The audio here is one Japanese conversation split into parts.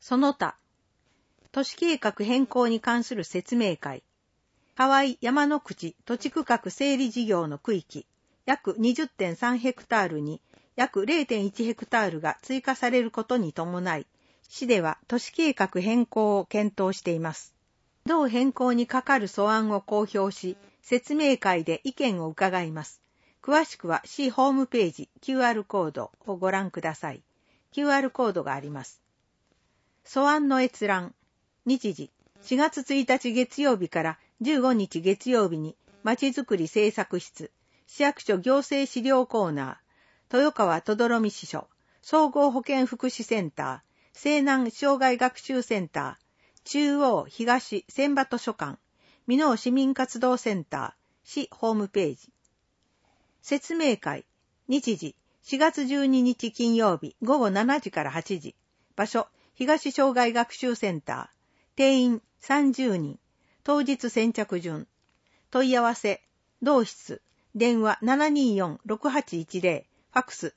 その他、都市計画変更に関する説明会、河合山の口土地区画整理事業の区域、約 20.3 ヘクタールに約 0.1 ヘクタールが追加されることに伴い、市では都市計画変更を検討しています。同変更にかかる素案を公表し、説明会で意見を伺います。詳しくは市ホームページ QR コードをご覧ください。QR コードがあります。素案の閲覧。日時、4月1日月曜日から15日月曜日に、まちづくり政策室、市役所行政資料コーナー、豊川轟支所、総合保健福祉センター、西南障害学習センター、中央東千葉図書館、箕面市民活動センター、市ホームページ。説明会、日時、4月12日金曜日午後7時から8時、場所、東障害学習センター、定員30人、当日先着順、問い合わせ、同室、電話 724-6810、ファックス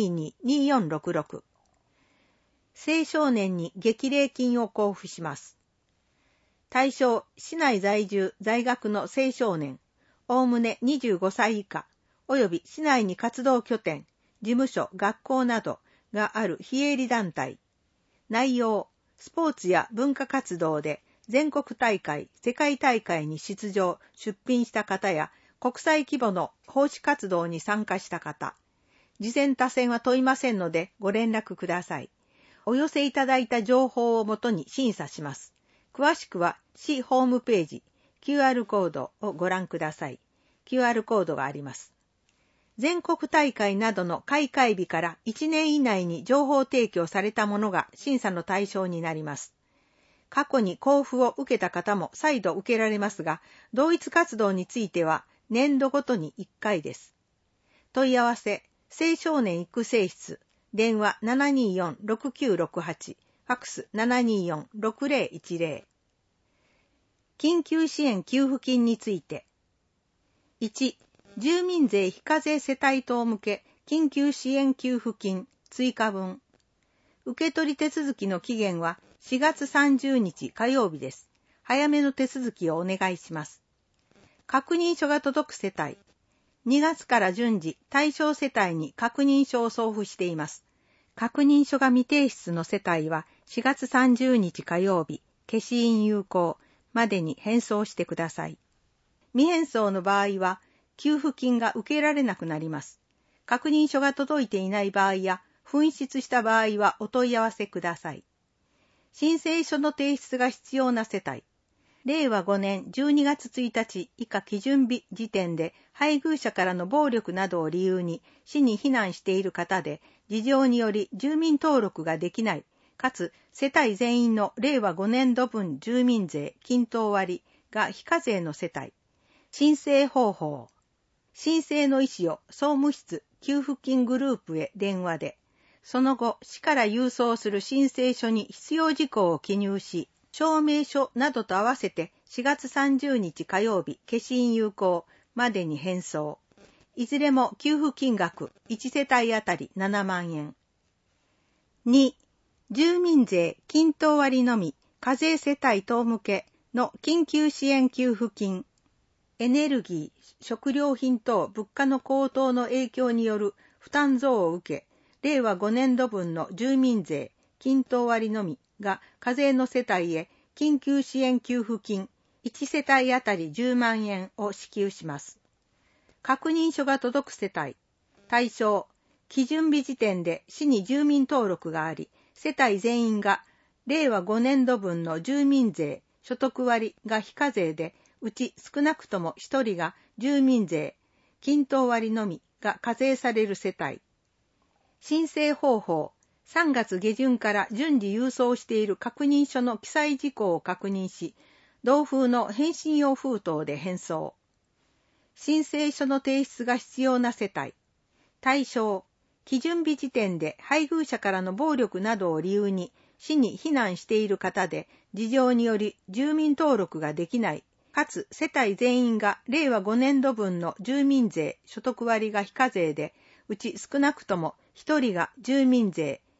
722-2466。青少年に激励金を交付します。対象、市内在住在学の青少年、おおむね25歳以下、および市内に活動拠点、事務所、学校などがある非営利団体。内容、スポーツや文化活動で全国大会、世界大会に出場、出品した方や国際規模の奉仕活動に参加した方。次戦他戦は問いませんのでご連絡ください。お寄せいただいた情報をもとに審査します。詳しくは市ホームページ QR コードをご覧ください。QR コードがあります。全国大会などの開会日から1年以内に情報提供されたものが審査の対象になります。過去に交付を受けた方も再度受けられますが、同一活動については年度ごとに1回です。問い合わせ、青少年育成室、電話 724-6968、ファックス 724-6010。緊急支援給付金について。1、住民税非課税世帯等向け緊急支援給付金追加分。受取手続きの期限は4月30日火曜日です。早めの手続きをお願いします。確認書が届く世帯。2月から順次対象世帯に確認書を送付しています。確認書が未提出の世帯は4月30日火曜日、消印有効までに返送してください。未返送の場合は、給付金が受けられなくなります。確認書が届いていない場合や、紛失した場合はお問い合わせください。申請書の提出が必要な世帯。令和5年12月1日以下基準日時点で配偶者からの暴力などを理由に市に避難している方で、事情により住民登録ができない、かつ世帯全員の令和5年度分住民税均等割が非課税の世帯。申請方法。申請の意思を総務室給付金グループへ電話で、その後市から郵送する申請書に必要事項を記入し、証明書などと合わせて4月30日火曜日消印有効までに返送。いずれも給付金額1世帯あたり7万円。2、住民税均等割のみ課税世帯等向けの緊急支援給付金。エネルギー、食料品等物価の高騰の影響による負担増を受け、令和5年度分の住民税均等割のみが課税の世帯へ緊急支援給付金1世帯あたり10万円を支給します。確認書が届く世帯。対象、基準日時点で市に住民登録があり、世帯全員が令和5年度分の住民税所得割が非課税で、うち少なくとも1人が住民税均等割のみが課税される世帯。申請方法。3月下旬から順次郵送している確認書の記載事項を確認し、同封の返信用封筒で返送。申請書の提出が必要な世帯。対象、基準日時点で配偶者からの暴力などを理由に市に避難している方で、事情により住民登録ができない、かつ世帯全員が令和5年度分の住民税所得割が非課税で、うち少なくとも1人が住民税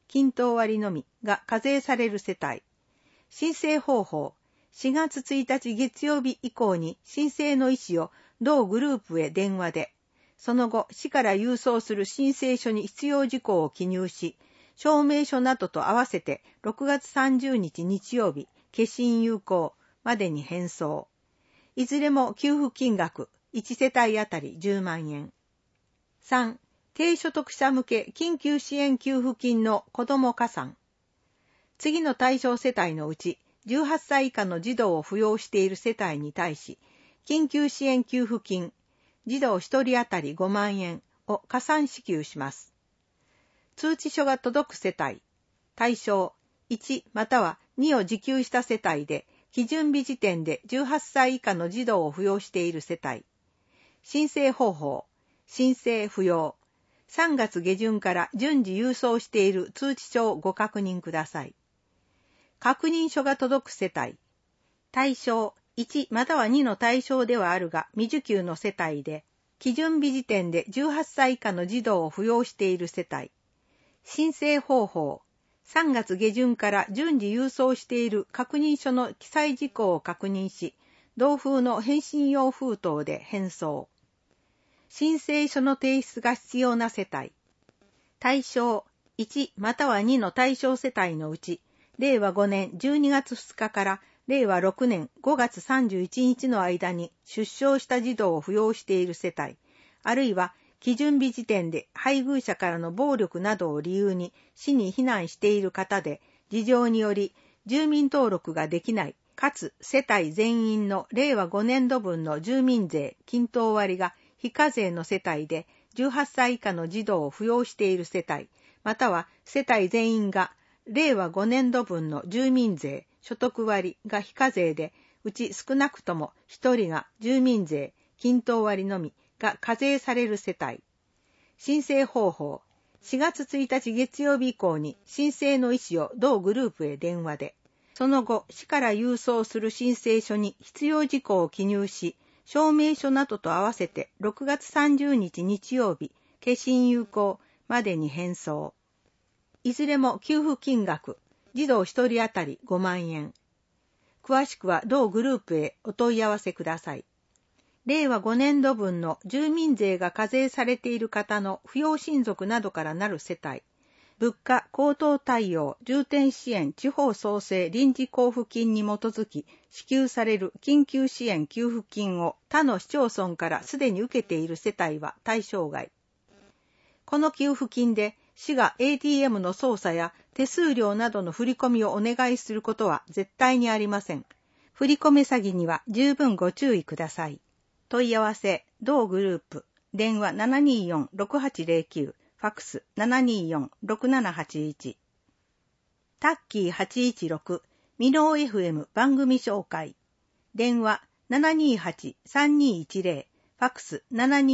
均等割のみが課税される世帯。申請方法。4月1日月曜日以降に申請の意思を同グループへ電話で、その後、市から郵送する申請書に必要事項を記入し、証明書などと合わせて6月30日日曜日、消印有効までに返送。いずれも給付金額1世帯あたり10万円。3、低所得者向け緊急支援給付金の子ども加算。次の対象世帯のうち、18歳以下の児童を扶養している世帯に対し、緊急支援給付金、児童1人あたり5万円を加算支給します。通知書が届く世帯、対象1または2を受給した世帯で、基準日時点で18歳以下の児童を扶養している世帯。申請方法、申請扶養。3月下旬から順次郵送している通知書をご確認ください。確認書が届く世帯。対象1または2の対象ではあるが未受給の世帯で、基準日時点で18歳以下の児童を扶養している世帯。申請方法。3月下旬から順次郵送している確認書の記載事項を確認し、同封の返信用封筒で返送。申請書の提出が必要な世帯。対象1または2の対象世帯のうち、令和5年12月2日から令和6年5月31日の間に出生した児童を扶養している世帯、あるいは基準日時点で配偶者からの暴力などを理由に市に避難している方で、事情により住民登録ができない、かつ世帯全員の令和5年度分の住民税均等割が非課税の世帯で18歳以下の児童を扶養している世帯、または世帯全員が令和5年度分の住民税所得割が非課税で、うち少なくとも1人が住民税均等割のみが課税される世帯。申請方法。4月1日月曜日以降に申請の意思を同グループへ電話で、その後、市から郵送する申請書に必要事項を記入し、証明書などと合わせて6月30日日曜日、消印有効までに返送。いずれも給付金額、児童1人あたり5万円。詳しくは同グループへお問い合わせください。令和5年度分の住民税が課税されている方の扶養親族などからなる世帯、物価高騰対応重点支援地方創生臨時交付金に基づき支給される緊急支援給付金を他の市町村からすでに受けている世帯は対象外。この給付金で市が ATM の操作や手数料などの振り込みをお願いすることは絶対にありません。振り込め詐欺には十分ご注意ください。問い合わせ、同グループ、電話 724-6809、ファックス 724-6781。タッキー816、ミノー FM 番組紹介。電話 728-3210、ファックス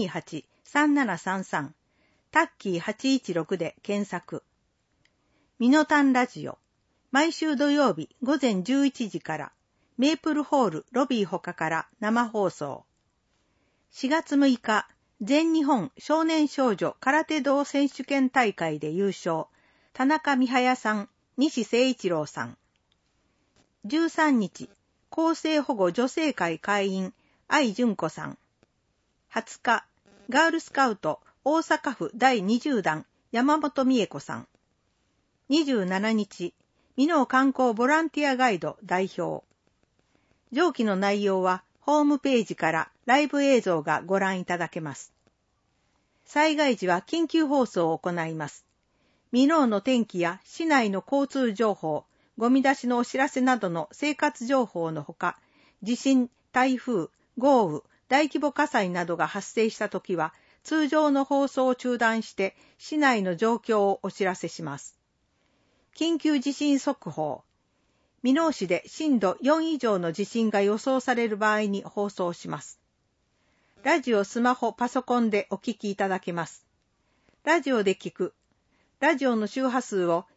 728-3733。タッキー816で検索。ミノタンラジオ。毎週土曜日午前11時から、メープルホールロビー他から生放送。4月6日、全日本少年少女空手道選手権大会で優勝、田中美早さん、西誠一郎さん。13日、厚生保護女性会会員、愛純子さん。20日、ガールスカウト大阪府第20弾、山本美恵子さん。27日、美濃観光ボランティアガイド代表。上記の内容は、ホームページからライブ映像がご覧いただけます。災害時は緊急放送を行います。美濃の天気や市内の交通情報、ゴミ出しのお知らせなどの生活情報のほか、地震、台風、豪雨、大規模火災などが発生したときは、通常の放送を中断して市内の状況をお知らせします。緊急地震速報。美濃市で震度4以上の地震が予想される場合に放送します。ラジオ、スマホ、パソコンでお聞きいただけます。ラジオで聞く。ラジオの周波数を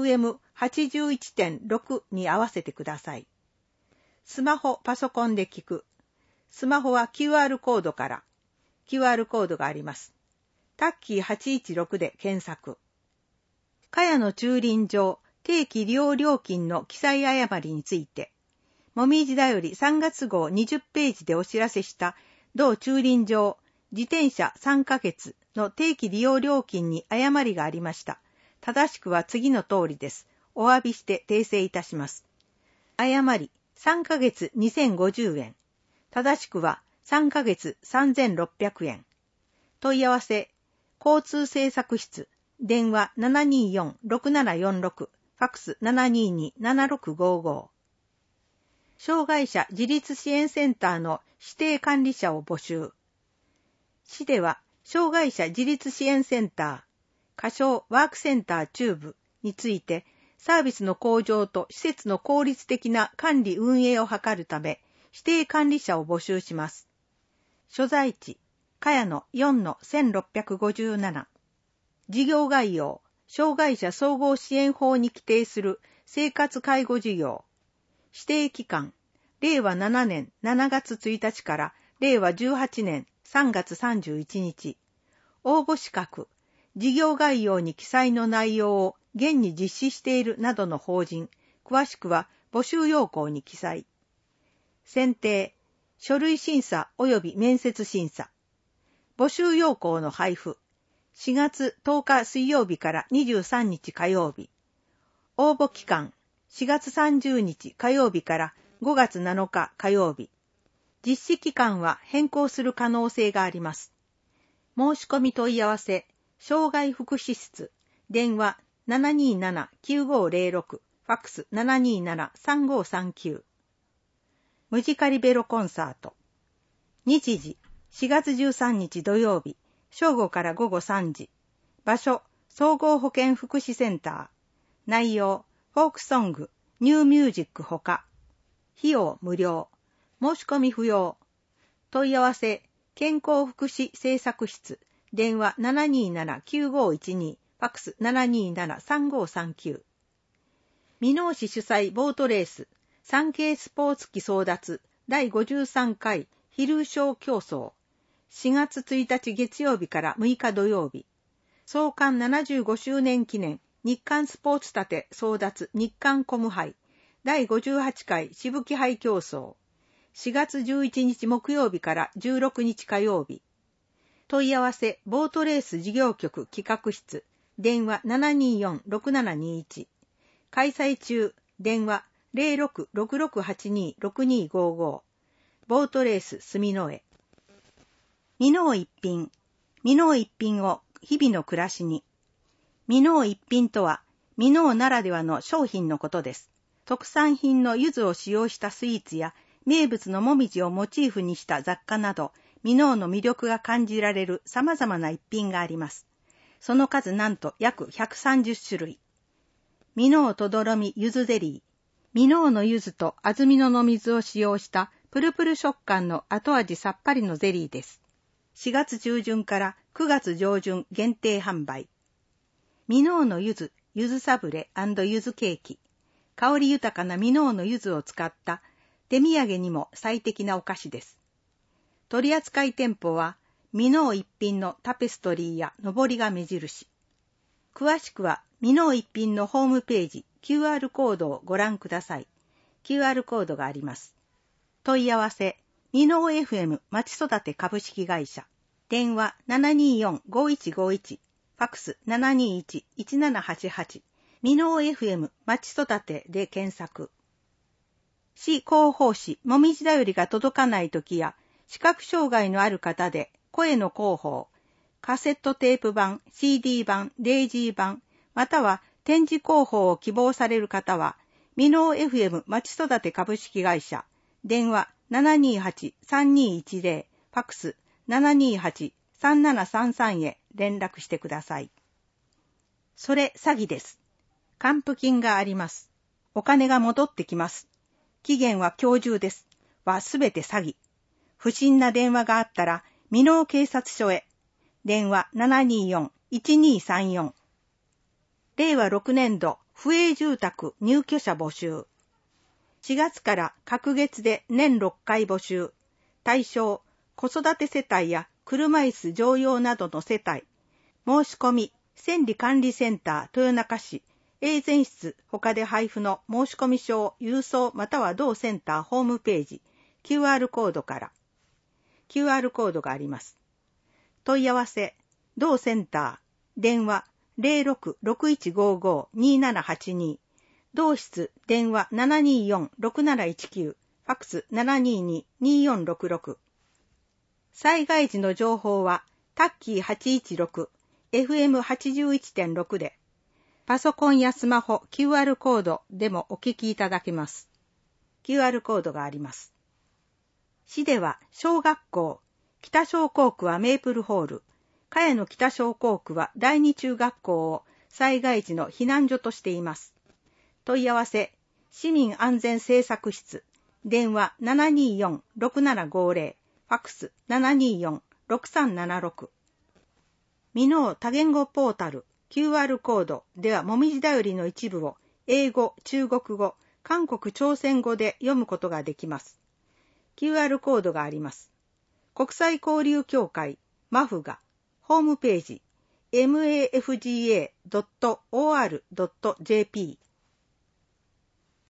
FM81.6 に合わせてください。スマホ、パソコンで聞く。スマホは QR コードから。QR コードがあります。タッキー816で検索。 茅野駐輪場定期利用料金の記載誤りについて、もみじだより3月号20ページでお知らせした同駐輪場自転車3ヶ月の定期利用料金に誤りがありました。正しくは次の通りです。お詫びして訂正いたします。誤り3ヶ月2050円。正しくは3ヶ月3600円。問い合わせ、交通政策室、電話 724-6746、ファックス 722-7655。障害者自立支援センターの指定管理者を募集。市では、障害者自立支援センター、仮称ワークセンター中部について、サービスの向上と施設の効率的な管理運営を図るため、指定管理者を募集します。所在地、茅野 4-1657。事業概要、障害者総合支援法に規定する生活介護事業。指定期間、令和7年7月1日から令和18年3月31日。応募資格、事業概要に記載の内容を現に実施しているなどの法人、詳しくは募集要項に記載。選定、書類審査及び面接審査。募集要項の配布。4月10日水曜日から23日火曜日。応募期間、4月30日火曜日から5月7日火曜日。実施期間は変更する可能性があります。申し込み問い合わせ、障害福祉室、電話 727-9506、ファックス 727-3539。ムジカリベロコンサート。日時、4月13日土曜日、正午から午後3時。場所、総合保健福祉センター。内容、フォークソング、ニューミュージックほか。費用無料。申し込み不要。問い合わせ、健康福祉政策室。電話 727-9512、ファックス 727-3539。箕面市主催ボートレース、産経スポーツ機争奪第53回飛龍賞競争。4月1日月曜日から6日土曜日。創刊75周年記念日刊スポーツ盾争奪日刊コム杯第58回しぶき杯競争。4月11日木曜日から16日火曜日。問い合わせボートレース事業局企画室電話 724-6721 開催中電話 066682-6255 ボートレース住之江。箕面一品。箕面一品を日々の暮らしに。箕面一品とは箕面ならではの商品のことです。特産品の柚子を使用したスイーツや名物のもみじをモチーフにした雑貨など、箕面の魅力が感じられる様々な一品があります。その数なんと約130種類。箕面とどろみ柚子ゼリー。箕面の柚子と安曇野の水を使用したプルプル食感の後味さっぱりのゼリーです。4月中旬から9月上旬限定販売。箕面の柚子、柚子サブレ&柚子ケーキ。香り豊かな箕面の柚子を使った手土産にも最適なお菓子です。取扱店舗は、箕面一品のタペストリーやのぼりが目印。詳しくは、箕面一品のホームページ、QR コードをご覧ください。QR コードがあります。問い合わせ、箕面 FM 町育て株式会社。電話 724-5151。ファックス 721-1788。箕面 FM 町育てで検索。市広報誌もみじだよりが届かないときや、視覚障害のある方で声の広報、カセットテープ版、CD 版、デイジー版、または展示広報を希望される方は、箕面 FM 町育て株式会社、電話 728-3210、ファックス 728-3733 へ連絡してください。それ詐欺です。還付金があります。お金が戻ってきます。期限は今日中です。はすべて詐欺。不審な電話があったら、箕面警察署へ。電話 724-1234。令和6年度、府営住宅入居者募集。4月から各月で年6回募集。対象、子育て世帯や車椅子乗用などの世帯。申し込み、 千里管理センター豊中市永全室他で配布の申込書郵送または同センターホームページ QR コードから QR コードがあります。問い合わせ同センター電話 06-6155-2782 同室電話 724-6719 ファックス 722-2466 災害時の情報はタッキー816 FM81.6 でパソコンやスマホ QR コードでもお聞きいただけます。QR コードがあります。市では小学校、北小校区はメープルホール、茅野北小校区は第二中学校を災害時の避難所としています。問い合わせ、市民安全政策室、電話 724-6750、ファックス 724-6376。ミノー多言語ポータル、QR コードではもみじだよりの一部を英語、中国語、韓国朝鮮語で読むことができます。QR コードがあります。国際交流協会、マフガ、ホームページ、mafga.or.jp